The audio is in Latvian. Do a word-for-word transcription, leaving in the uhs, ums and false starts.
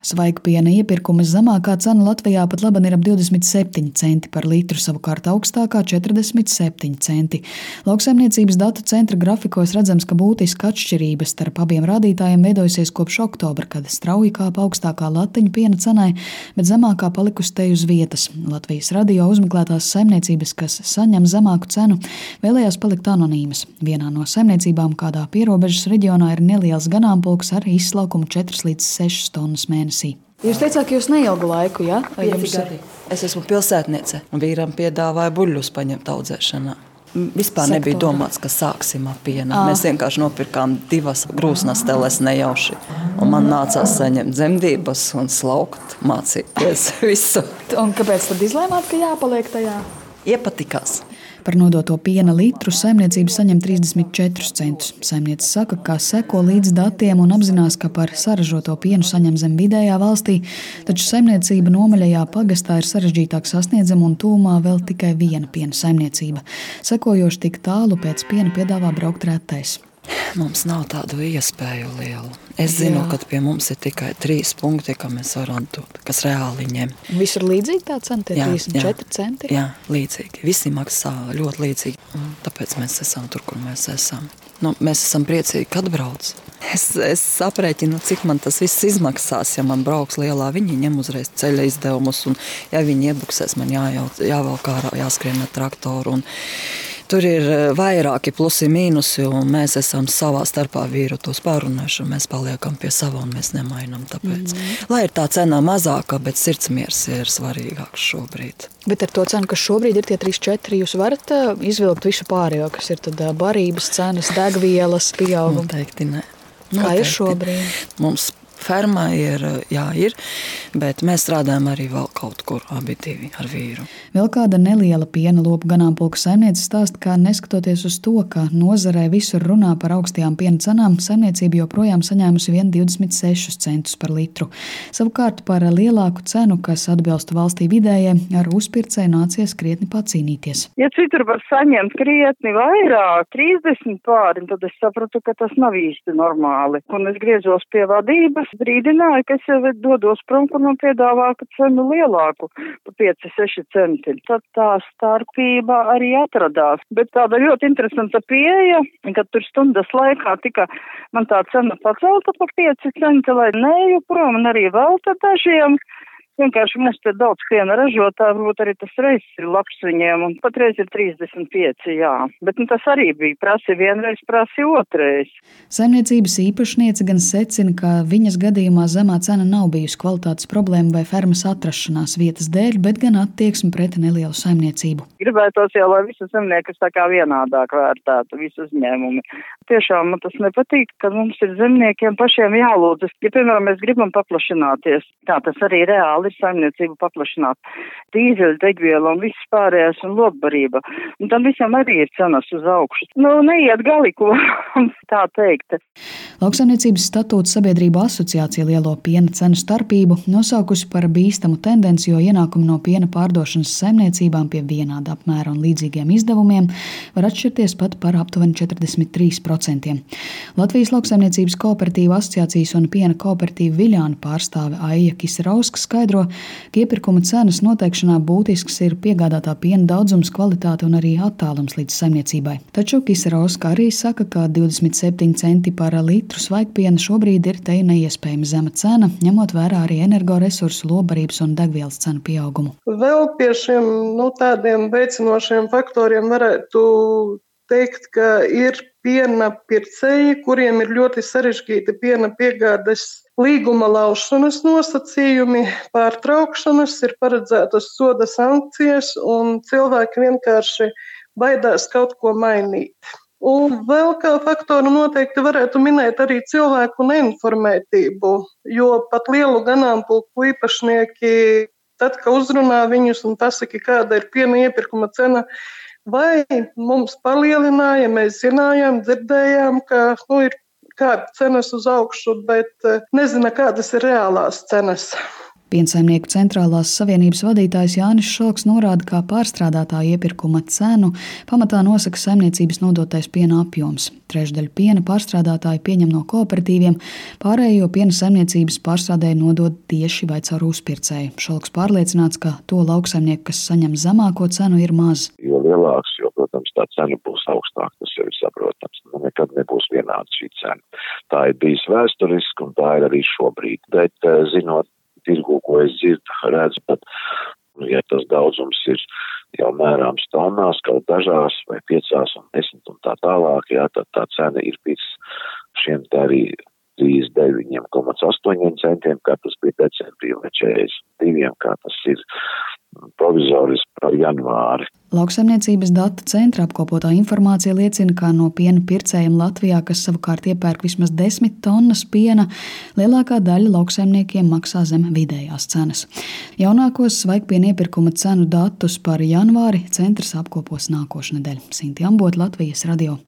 Svaigpiena iepirkuma zemākā cena Latvijā pat laban ir ap divdesmit septiņi centi par litru, savukārt augstākā četrdesmit septiņi centi. Lauksaimniecības datu centra grafikos redzams, ka būtiska atšķirība starp abiem rādītājiem veidojusies kopš oktobra, kad strauji kāpa augstākā latiņa piena cenai, bet zemākā palikusi te uz vietas. Latvijas radio uzmeklētās saimniecības, kas saņem zemāku cenu, vēlējās palikt anonīmas. Vienā no saimniecībām kādā pierobežas reģionā ir neliels ganāmpulks ar izslaukumu četras līdz sešas tonnas mēnesī. Jūs teicāt, ka jūs neilgu laiku, ja? Pieci gadi. Es esmu pilsētniece un vīram piedāvāju buļļus paņemt audzēšanā. Vispār Sektorā. Nebija domāts, ka sāksim ar pienu. À. Mēs vienkārši nopirkām divas grūsnasteles nejauši. Un man nācās saņemt dzemdības un slaukt, mācīties visu. Un kāpēc tad izlēmāt, ka jāpaliek tajā? Iepatikās. Par nodoto piena litru saimniecība saņem trīsdesmit četrus centus. Saimniece saka, ka seko līdz datiem un apzinās, ka par saražoto pienu saņem zem vidējā valstī, taču saimniecība Nomaļajā pagastā ir sarežģītāk sasniedzama un tūmā vēl tikai viena piena saimniecība. Sekojoši tik tālu pēc piena piedāvā braukt retais. Mums nav tādu iespēju lielu. Es zinu, Jā. Ka pie mums ir tikai trīs punkti, ka mēs varam dot, kas reāli ņem. Visur līdzīgi tā cena, tie trīsdesmit četri centi? Jā, līdzīgi. Visi maksā ļoti līdzīgi. Un tāpēc mēs esam tur, kur mēs esam. Nu, mēs esam priecīgi, kad brauc. Es, es aprēķinu, cik man tas viss izmaksās, ja man brauks lielā. Viņi ņem uzreiz ceļa izdevumus, un ja viņi iebuksēs, man jājauc, jāvelk ārā, jāskrien ar traktoru. Un tur ir vairāki plusi mīnusi, un mēs esam savā starpā vīru tos pārunājuši, un mēs paliekam pie sava, un mēs nemainam tāpēc. Mm. Lai ir tā cena mazāka, bet sirdsmiers ir svarīgāks šobrīd. Bet ar to cenu, kas šobrīd ir tie trīs četri, jūs varat izvilkt visu pārējo, kas ir tad barības cenas, degvielas pieauguma? Noteikti ne. Noteikti. Kā ir šobrīd? Mums fermā ir, jā, ir, bet mēs strādājam arī vēl kaut kur abi divi ar vīru. Vēl kāda neliela piena lopu ganāmpulka saimniece stāsta, ka neskatoties uz to, ka nozarē visur runā par augstajām piena cenām, saimniecība joprojām saņēmusi vien divdesmit sešus centus par litru. Savukārt par lielāku cenu, kas atbilstu valstī vidējai, ar uzpircēju nācies krietni pacīnīties. Ja citur var saņemt krietni vairāk, trīsdesmit pāri, tad es sapratu, ka tas nav īsti normāli. Un es griezos pie vadības, brīdināju, ka es jau dodos prom, kur man piedāvā cenu lielāku, pa pieci seši centi. Tad tā starpība arī atradās. Bet tāda ļoti interesanta pieeja, kad tur stundas laikā tika man tā cena pacelta pa pieci centi, lai neju prom, un arī vēl tad dažiem. Vienkārši mums te daudz piena ražotāji, varbūt arī tas reizes ir labs viņiem, un patreiz ir trīsdesmit pieci, jā. Bet nu, tas arī bija prasi vienreiz, prasi otrais. Saimniecības īpašniece gan secina, ka viņas gadījumā zemā cena nav bijusi kvalitātes problēma vai fermas atrašanās vietas dēļ, bet gan attieksme pret nelielu saimniecību. Gribētos jau, lai visu zemniekus tā kā vienādāk vērtētu, visu uzņēmumi. Tiešām man tas nepatīk, ka mums ir zemniekiem pašiem jālūdzas. Ja, piemēram, mēs gribam paplašināties, tā tas arī reāli ir saimniecību paplašināt. Dīzeļu, degviela un viss pārējās un lopbarība. Un tam visam arī ir cenas uz augšu. Nu, neiet galiku, tā teikt. Lauksaimniecības statūta sabiedrību asociācija lielo piena cenu starpību nosaukusi par bīstamu tendenci, jo ienākumi no piena pārdošanas saimniecībām pie vienāda apmēra un līdzīgiem izdevumiem var atšķirties pat par aptuveni četrdesmit trīs procenti. Latvijas Lauksaimniecības kooperatīva asociācijas un piena kooperatīva Viļāna pārstāve Aija Kisarauska skaidro, ka iepirkuma cenas noteikšanā būtisks ir piegādātā piena daudzums, kvalitāte un arī attālums līdz saimniecībai. Taču Kisarauska arī saka, ka divdesmit septiņi centi par litru svaigpiena šobrīd ir te neiespējama zema cena, ņemot vērā arī energoresursu, lopbarības un degvielas cenu pieaugumu. Vēl pie šiem nu, tādiem veicinošiem faktoriem varētu teikt, ka ir piena pircēji, kuriem ir ļoti sarežģīti piena piegādes līguma laušanas nosacījumi, pārtraukšanas, ir paredzētas soda sankcijas un cilvēki vienkārši baidās kaut ko mainīt. Un vēl kā faktoru noteikti varētu minēt arī cilvēku neinformētību, jo pat lielu ganāmpulku īpašnieki, tad, ka uzrunā viņus un pasaka, kāda ir piena iepirkuma cena, vai mums palielināja, mēs zinājām, dzirdējām, ka nu, ir kāda cenas uz augšu, bet nezina, kādas ir reālās cenas. Piensaimnieku centrālās savienības vadītājs Jānis Šalks norāda, ka pārstrādātāja iepirkuma cenu pamatā nosaka saimniecības nodotais piena apjoms. Trešdaļu piena pārstrādātāji pieņem no kooperatīviem, pārējo piena saimniecības pārstrādēji nodod tieši vai caur uzpircēju. Šalks pārliecināts, ka to lauksaimnieku, kas saņem zemāko cenu, ir maz. Jo lielāks, jo, protams, tā cena būs augstāka, tas jau ir saprotams. Nu, nekad nebūs vienāda šī cena. Tā ir bijis vēsturiski un tā ir arī šobrīd. Bet, zinot tirgu, ko es dzirdu, redzu, pat, ja tas daudzums ir jau mērāms tonnās, kaut dažās vai piecās un desmit un tā tālāk, jā, tad tā cena ir pēc šiem te arī trīsdesmit deviņi komats astoņi centiem, kā tas bija decembrī, vai četrdesmit divi, kā tas ir provizoriski par janvāri. Lauksaimniecības datu centra apkopotā informācija liecina, ka no piena pircējiem Latvijā, kas savukārt iepērk vismaz desmit tonnas piena, lielākā daļa lauksaimniekiem maksā zem vidējās cenas. Jaunākos svaigpiena iepirkuma cenu datus par janvāri centrs apkopos nākošnedēļ. Sinti Ambot, Latvijas radio.